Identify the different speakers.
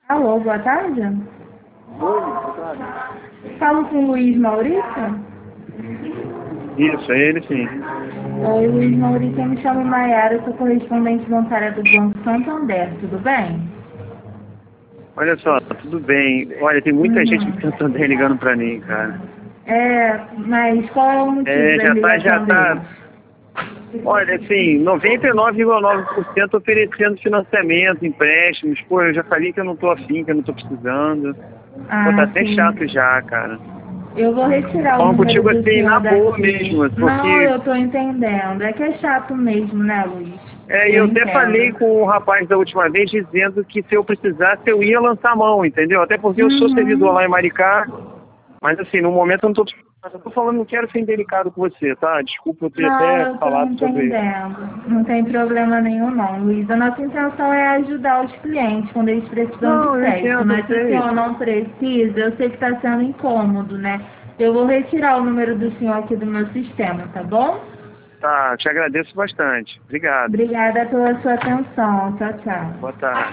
Speaker 1: Alô, boa tarde.
Speaker 2: Oi, boa tarde.
Speaker 1: Falo com o Luiz Maurício.
Speaker 2: Isso, é ele sim.
Speaker 1: Oi, Luiz Maurício, eu me chamo Maiara, sou correspondente bancária do Banco Santander, tudo bem?
Speaker 2: Olha só, tudo bem. Olha, tem muita gente
Speaker 1: Uhum.
Speaker 2: do Santander ligando pra mim, cara.
Speaker 1: Mas qual é o motivo da
Speaker 2: Já
Speaker 1: ligação
Speaker 2: tá.
Speaker 1: deles?
Speaker 2: Olha, assim, 99,9% oferecendo financiamento, empréstimos. Pô, eu já falei que eu não tô afim, que eu não tô precisando. Pô, tá
Speaker 1: Ah,
Speaker 2: até
Speaker 1: sim.
Speaker 2: chato já, cara.
Speaker 1: Eu vou retirar o
Speaker 2: Falando
Speaker 1: número
Speaker 2: contigo
Speaker 1: do
Speaker 2: assim, na
Speaker 1: senhor
Speaker 2: boa
Speaker 1: daqui.
Speaker 2: mesmo,
Speaker 1: Não,
Speaker 2: porque.
Speaker 1: eu tô entendendo. É que é chato mesmo, né, Luiz? Eu
Speaker 2: Eu até falei
Speaker 1: entendo.
Speaker 2: com o rapaz da última vez dizendo que se eu precisasse eu ia lançar a mão, entendeu? Até porque eu sou servidor
Speaker 1: Uhum.
Speaker 2: lá em Maricá. Mas assim, no momento eu não tô. Eu tô falando, não quero ser indelicado com você, tá? Desculpa eu ter
Speaker 1: Não,
Speaker 2: até
Speaker 1: eu tô
Speaker 2: falado sobre isso.
Speaker 1: entendendo. Não tem problema nenhum não, Luiz. A nossa intenção é ajudar os clientes quando eles precisam de
Speaker 2: Não, eu
Speaker 1: crédito.
Speaker 2: entendo, eu
Speaker 1: Mas se o
Speaker 2: sei.
Speaker 1: senhor não precisa, eu sei que está sendo incômodo, né? Eu vou retirar o número do senhor aqui do meu sistema, tá bom?
Speaker 2: Tá, te agradeço bastante. Obrigado.
Speaker 1: Obrigada pela sua atenção. Tchau, tchau.
Speaker 2: Boa tarde.